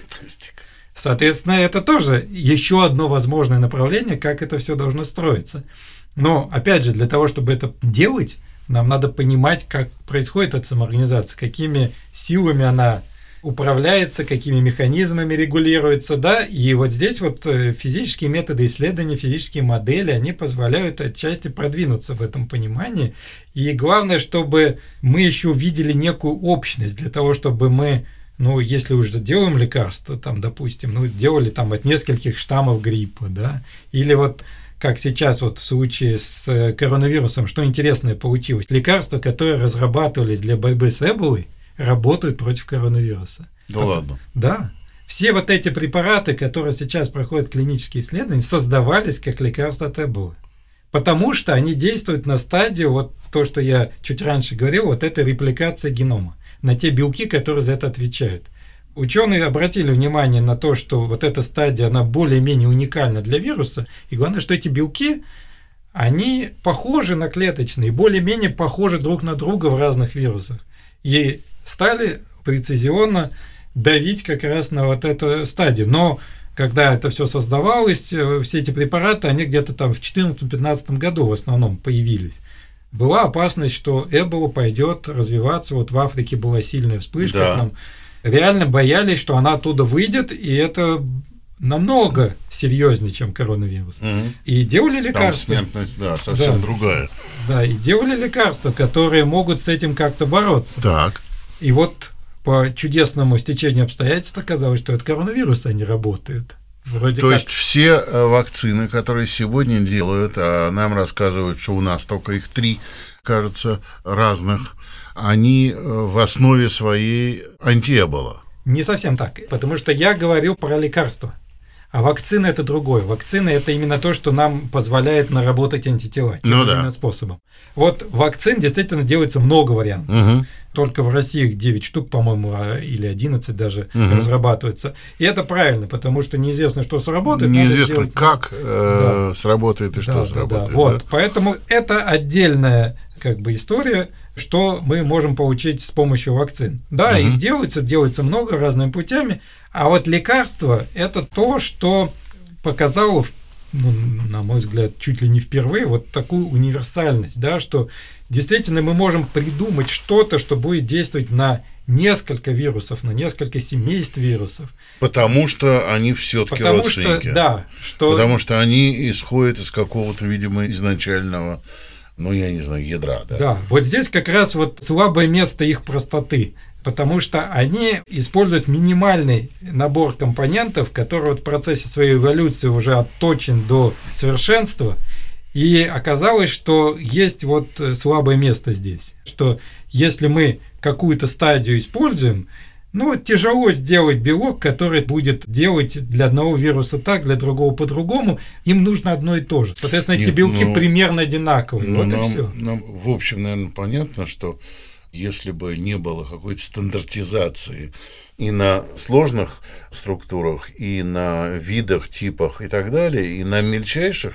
Speaker 3: Соответственно, это тоже еще одно возможное направление, как это все должно строиться. Но, опять же, для того, чтобы это делать, нам надо понимать, как происходит эта самоорганизация, какими силами она управляется, какими механизмами регулируется, да, и вот здесь вот физические методы исследования, физические модели, они позволяют отчасти продвинуться в этом понимании, и главное, чтобы мы еще видели некую общность для того, чтобы мы, ну, если уже делаем лекарства, там, допустим, ну, делали там от нескольких штаммов гриппа, да, или вот как сейчас вот в случае с коронавирусом, что интересное получилось. Лекарства, которые разрабатывались для борьбы с эболой, работают против коронавируса.
Speaker 2: Да ладно?
Speaker 3: Да. все вот эти препараты, которые сейчас проходят клинические исследования, создавались как лекарства от Эболы. Потому что они действуют на стадии, вот то, что я чуть раньше говорил, вот этой репликации генома, на те белки, которые за это отвечают. Ученые обратили внимание на то, что вот эта стадия, она более-менее уникальна для вируса, и главное, что эти белки, они похожи на клеточные, более-менее похожи друг на друга в разных вирусах. И стали прецизионно давить как раз на вот эту стадию. Но когда это все создавалось, все эти препараты, они где-то там в две тысячи четырнадцатом-две тысячи пятнадцатом году в основном появились. Была опасность, что Эбола пойдет развиваться, вот в Африке была сильная вспышка,
Speaker 2: да.
Speaker 3: Там реально боялись, что она оттуда выйдет, и это намного серьезнее, чем коронавирус.
Speaker 2: Угу.
Speaker 3: И делали лекарства.
Speaker 2: Там смертность, да, совсем
Speaker 3: да.
Speaker 2: другая.
Speaker 3: Да, и делали лекарства, которые могут с этим как-то бороться.
Speaker 2: Так.
Speaker 3: И вот по чудесному стечению обстоятельств оказалось, что от коронавируса они работают. Вроде
Speaker 2: То
Speaker 3: как...
Speaker 2: есть все вакцины, которые сегодня делают, а нам рассказывают, что у нас только их три, кажется, разных, они в основе своей антиэбола.
Speaker 3: Не совсем так, потому что я говорил про лекарства, а вакцина – это другое. Вакцина – это именно то, что нам позволяет наработать антитела тем или иным способом. Вот вакцин действительно делается много вариантов. Угу. Только в России их девять штук, по-моему, или одиннадцать даже угу. разрабатываются. И это правильно, потому что неизвестно, что сработает.
Speaker 2: Неизвестно,
Speaker 3: сделать...
Speaker 2: как э, да. сработает и
Speaker 3: да,
Speaker 2: что
Speaker 3: да,
Speaker 2: сработает.
Speaker 3: Да. Вот,
Speaker 2: да?
Speaker 3: поэтому это отдельная как бы история, что мы можем получить с помощью вакцин. Да, угу. их делается, делается много разными путями, а вот лекарство – это то, что показало, ну, на мой взгляд, чуть ли не впервые вот такую универсальность, да, что действительно мы можем придумать что-то, что будет действовать на несколько вирусов, на несколько семейств вирусов.
Speaker 2: Потому что они все-таки родственники.
Speaker 3: Что, да, что...
Speaker 2: Потому что они исходят из какого-то, видимо, изначального, ну, я не знаю, ядра. Да,
Speaker 3: да, вот здесь как раз вот слабое место их простоты. Потому что они используют минимальный набор компонентов, который вот в процессе своей эволюции уже отточен до совершенства. И оказалось, что есть вот слабое место здесь, что если мы какую-то стадию используем, ну, тяжело сделать белок, который будет делать для одного вируса так, для другого по-другому. Им нужно одно и то же. Соответственно, эти Нет, белки ну, примерно одинаковые. Вот
Speaker 2: нам,
Speaker 3: и все.
Speaker 2: Нам, в общем, наверное, понятно, что если бы не было какой-то стандартизации и на сложных структурах, и на видах, типах и так далее, и на мельчайших,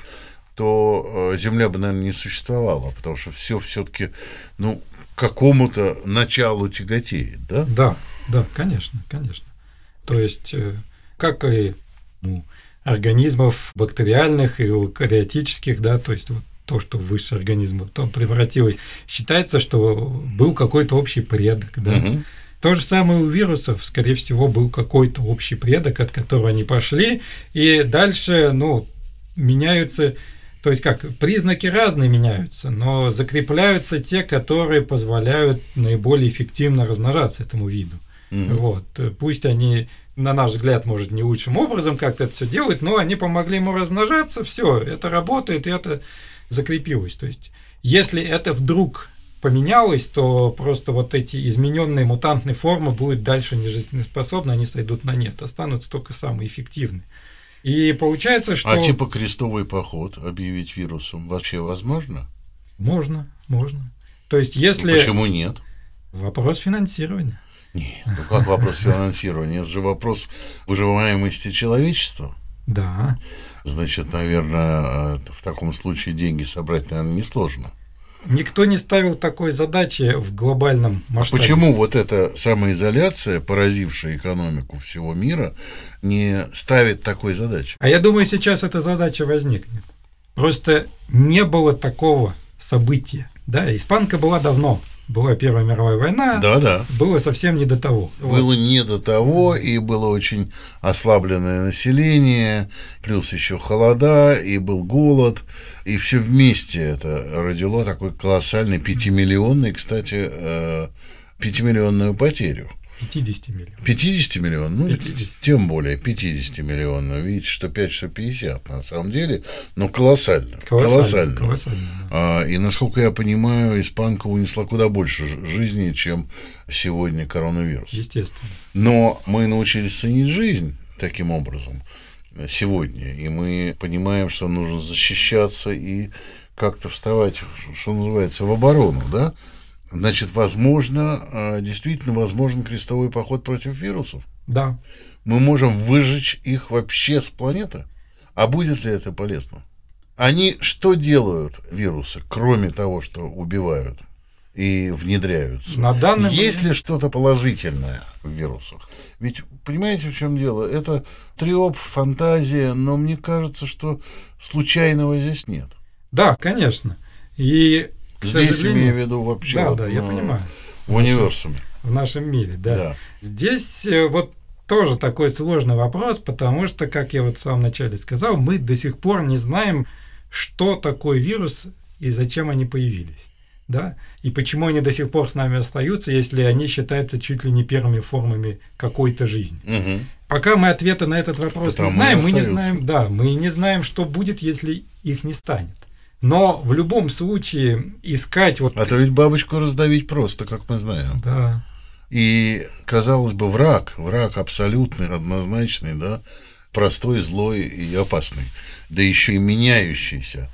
Speaker 2: то Земля бы, наверное, не существовала, потому что все все-таки, ну, к какому-то началу тяготеет, да?
Speaker 3: Да, да, конечно, конечно. То есть, как и у организмов бактериальных и эукариотических, да, то есть вот то, что выше организма потом превратилось, считается, что был какой-то общий предок, да. Угу. То же самое у вирусов, скорее всего, был какой-то общий предок, от которого они пошли, и дальше, ну, меняются, то есть как, признаки разные меняются, но закрепляются те, которые позволяют наиболее эффективно размножаться этому виду. Угу. Вот. Пусть они, на наш взгляд, может, не лучшим образом как-то это все делают, но они помогли ему размножаться, все, это работает, и это закрепилось. То есть, если это вдруг поменялось, то просто вот эти измененные мутантные формы будут дальше нежизнеспособны, они сойдут на нет, останутся только самые эффективные. И получается, что...
Speaker 2: А типа крестовый поход объявить вирусом вообще возможно?
Speaker 3: Можно, можно. То есть, если...
Speaker 2: Ну, почему нет?
Speaker 3: Вопрос финансирования.
Speaker 2: Нет, ну как вопрос финансирования? Это же вопрос выживаемости человечества.
Speaker 3: Да.
Speaker 2: Значит, наверное, в таком случае деньги собрать, наверное, несложно.
Speaker 3: Никто не ставил такой задачи в глобальном масштабе.
Speaker 2: А почему вот эта самоизоляция, поразившая экономику всего мира, не ставит такой задачи?
Speaker 3: А я думаю, сейчас эта задача возникнет. Просто не было такого события. Да, испанка была давно. Была Первая мировая война,
Speaker 2: да, да.
Speaker 3: Было совсем не до того.
Speaker 2: Было
Speaker 3: вот.
Speaker 2: не до того, и было очень ослабленное население, плюс еще холода, и был голод, и все вместе это родило такой колоссальный пятимиллионный, кстати, пятимиллионную потерю.
Speaker 3: пятьдесят миллионов.
Speaker 2: пятьдесят миллионов? Ну,
Speaker 3: пятьдесят.
Speaker 2: Тем более пятьдесят миллионов. Видите, что пять, что пятьдесят. На самом деле, ну, колоссально.
Speaker 3: Колоссально.
Speaker 2: Колоссально.
Speaker 3: колоссально да.
Speaker 2: а, и, насколько я понимаю, испанка унесла куда больше жизни, чем сегодня коронавирус.
Speaker 3: Естественно.
Speaker 2: Но мы научились ценить жизнь таким образом сегодня. И мы понимаем, что нужно защищаться и как-то вставать, что называется, в оборону, да? Значит, возможно, действительно возможен крестовый поход против вирусов.
Speaker 3: Да.
Speaker 2: Мы можем выжечь их вообще с планеты. А будет ли это полезно? Они что делают, вирусы, кроме того, что убивают и внедряются?
Speaker 3: На данный
Speaker 2: Есть
Speaker 3: момент...
Speaker 2: ли что-то положительное в вирусах? Ведь, понимаете, в чем дело? Это триумф, фантазия, но мне кажется, что случайного здесь нет.
Speaker 3: Да, конечно. И, к
Speaker 2: здесь
Speaker 3: сожалению...
Speaker 2: имею в виду вообще...
Speaker 3: Да,
Speaker 2: вот,
Speaker 3: да, я
Speaker 2: ну,
Speaker 3: понимаю.
Speaker 2: В универсуме.
Speaker 3: В нашем мире, да.
Speaker 2: Да.
Speaker 3: Здесь вот тоже такой сложный вопрос, потому что, как я вот в самом начале сказал, мы до сих пор не знаем, что такое вирус и зачем они появились. Да? И почему они до сих пор с нами остаются, если они считаются чуть ли не первыми формами какой-то жизни.
Speaker 2: Угу.
Speaker 3: Пока мы ответа на этот вопрос
Speaker 2: Потому
Speaker 3: не знаем, мы не
Speaker 2: остаются.
Speaker 3: знаем, да, мы не знаем, что будет, если их не станет. Но в любом случае искать вот...
Speaker 2: А то ведь бабочку раздавить просто, как мы знаем.
Speaker 3: Да.
Speaker 2: И, казалось бы, враг, враг абсолютный, однозначный, да, простой, злой и опасный, да еще и меняющийся.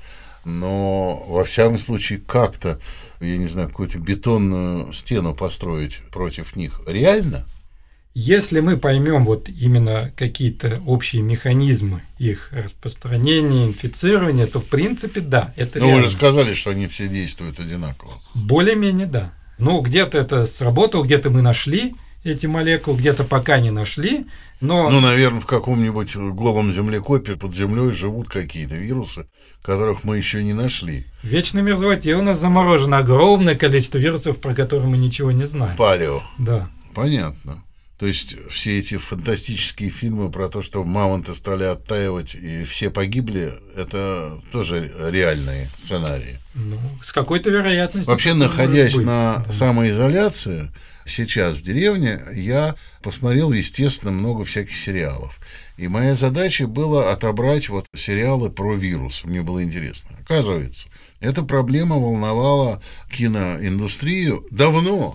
Speaker 2: Но, во всяком случае, как-то, я не знаю, какую-то бетонную стену построить против них реально?
Speaker 3: Если мы поймем вот именно какие-то общие механизмы их распространения, инфицирования, то в принципе да, это
Speaker 2: Ну,
Speaker 3: реально.
Speaker 2: вы же сказали, что они все действуют одинаково.
Speaker 3: Более-менее да. Ну, где-то это сработало, где-то мы нашли эти молекулы, где-то пока не нашли, но...
Speaker 2: Ну, наверное, в каком-нибудь голом землекопе под землей живут какие-то вирусы, которых мы еще не нашли.
Speaker 3: В вечной мерзлоте у нас заморожено огромное количество вирусов, про которые мы ничего не знаем.
Speaker 2: Палео.
Speaker 3: Да.
Speaker 2: Понятно. То есть все эти фантастические фильмы про то, что мамонты стали оттаивать и все погибли, это тоже реальные сценарии.
Speaker 3: Ну, с какой-то вероятностью.
Speaker 2: Вообще,
Speaker 3: такое
Speaker 2: находясь
Speaker 3: может быть.
Speaker 2: на
Speaker 3: Да.
Speaker 2: самоизоляции сейчас в деревне, я посмотрел, естественно, много всяких сериалов. И моя задача была отобрать вот сериалы про вирус. Мне было интересно. Оказывается, эта проблема волновала киноиндустрию давно.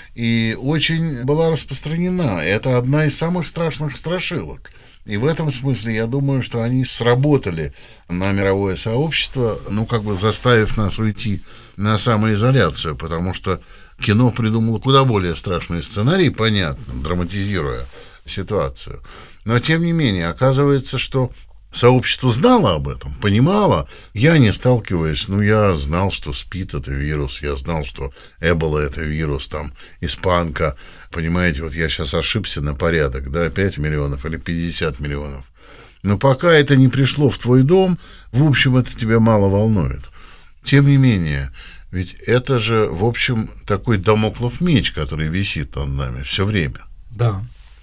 Speaker 2: И очень была распространена. Это одна из самых страшных страшилок. И в этом смысле я думаю, что они сработали на мировое сообщество, ну, как бы заставив нас уйти на самоизоляцию, потому что кино придумало куда более страшные сценарии, понятно, драматизируя ситуацию. Но, тем не менее, оказывается, что сообщество знало об этом, понимало. Я не сталкиваюсь, ну, я знал, что СПИД – это вирус, я знал, что Эбола – это вирус, там, испанка. Понимаете, вот я сейчас ошибся на порядок, да, пять миллионов или пятьдесят миллионов. Но пока это не пришло в твой дом, в общем, это тебя мало волнует. Тем не менее, ведь это же, в общем, такой дамоклов меч, который висит над нами все время.
Speaker 3: Да.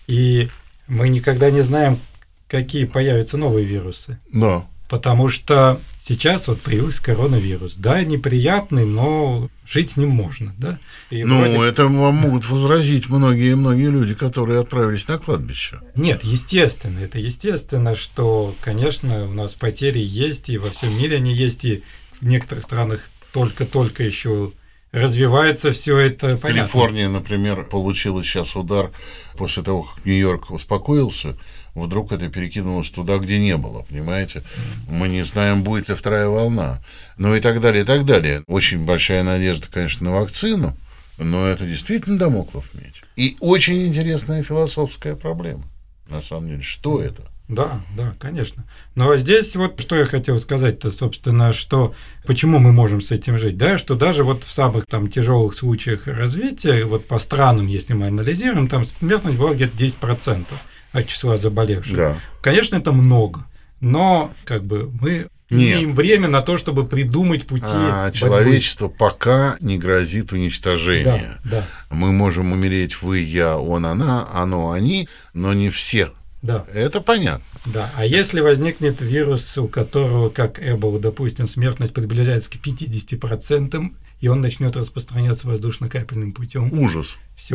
Speaker 3: И мы никогда не знаем, какие появятся новые вирусы.
Speaker 2: Да.
Speaker 3: Потому что сейчас вот появился коронавирус. Да, неприятный, но жить с ним можно, да? И
Speaker 2: ну,
Speaker 3: вроде...
Speaker 2: это вам могут возразить многие-многие люди, которые отправились на кладбище.
Speaker 3: Нет, естественно, это естественно, что, конечно, у нас потери есть, и во всем мире они есть, и в некоторых странах только-только еще развивается все это, понятно.
Speaker 2: Калифорния, например, получила сейчас удар после того, как Нью-Йорк успокоился. Вдруг это перекинулось туда, где не было, понимаете? Мы не знаем, будет ли вторая волна. Ну и так далее, и так далее. Очень большая надежда, конечно, на вакцину, но это действительно дамоклов меч. И очень интересная философская проблема, на самом деле. Что это?
Speaker 3: Да, да, конечно. Но здесь вот что я хотел сказать-то, собственно, что почему мы можем с этим жить, да, что даже вот в самых там тяжелых случаях развития, вот по странам, если мы анализируем, там смертность была где-то десять процентов от числа заболевших.
Speaker 2: Да.
Speaker 3: Конечно, это много, но как бы мы
Speaker 2: Нет.
Speaker 3: имеем время на то, чтобы придумать пути.
Speaker 2: А,
Speaker 3: борьбы.
Speaker 2: человечеству пока не грозит уничтожение.
Speaker 3: Да, да.
Speaker 2: Мы можем умереть вы, я, он, она, оно, они, но не все.
Speaker 3: Да.
Speaker 2: Это понятно.
Speaker 3: Да, а если возникнет вирус, у которого, как Эбола, допустим, смертность приближается к пятидесяти процентам, и он начнет распространяться воздушно-капельным путем,
Speaker 2: Ужас.
Speaker 3: все,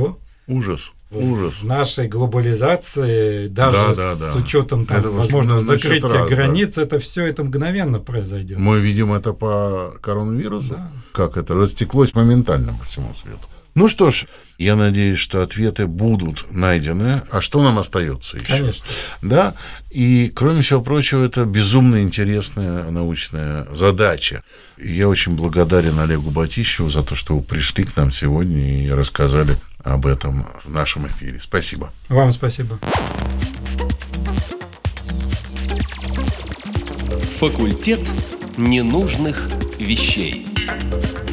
Speaker 2: Ужас. Ужас.
Speaker 3: В нашей глобализации, даже
Speaker 2: да, да,
Speaker 3: с
Speaker 2: да.
Speaker 3: учетом там,
Speaker 2: это
Speaker 3: возможно, закрытия
Speaker 2: раз,
Speaker 3: границ,
Speaker 2: да.
Speaker 3: это все это мгновенно произойдет.
Speaker 2: Мы видим это по коронавирусу,
Speaker 3: Да.
Speaker 2: как это растеклось моментально по всему свету. Ну что ж, я надеюсь, что ответы будут найдены. А что нам остается еще?
Speaker 3: Конечно.
Speaker 2: Да, и, кроме всего прочего, это безумно интересная научная задача. И я очень благодарен Олегу Батищеву за то, что вы пришли к нам сегодня и рассказали об этом в нашем эфире. Спасибо.
Speaker 3: Вам спасибо.
Speaker 1: Факультет ненужных вещей.